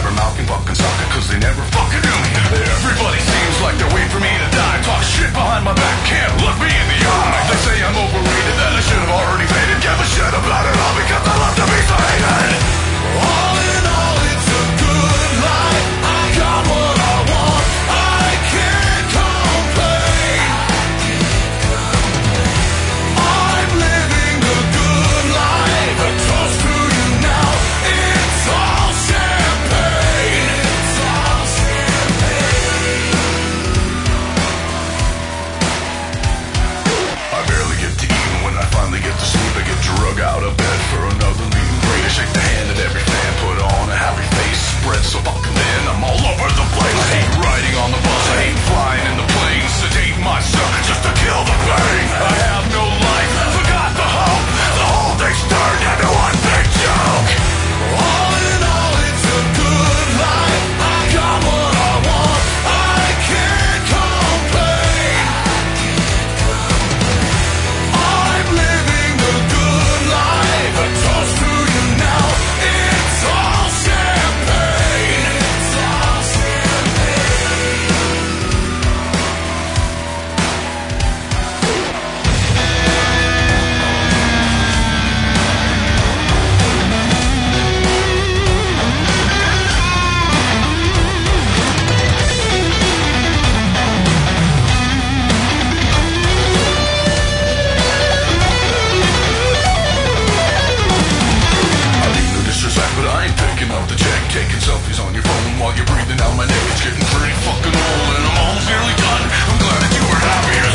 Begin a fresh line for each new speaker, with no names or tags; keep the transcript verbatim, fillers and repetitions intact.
never mouth can fucking suck it, cause they never fucking knew me. Everybody seems like they're waiting for me to die. Talk shit behind my back, can't look me in the eye. They say I'm overrated, that I should have already faded. Give a shit about it all because I love to be so hated. All in all, it's a good life. I got what I want, I can't complain. I'm living a good life. A toast to you now. It's all champagne. It's all champagne. I barely get to eat, and when I finally get to sleep, I get drug out of bed for another leaving great. I shake the hand that every fan put on a happy face. Spread so fucking thin, I'm all over the place. I hate riding on the bus, I hate flying in the plane. Sedate myself just to kill the pain. I have no life, forgot the hope. The whole thing's turned into one big joke. All in all, it's a good life. I got what I want, I can't complain. I'm living a good life. A toast to you now. It's all champagne. It's all champagne. I mean no disrespect, but I ain't picking up the check. Taking selfies on your phone while you're breathing down my neck. It's getting pretty fucking old and I'm almost nearly done. I'm glad that you were happy.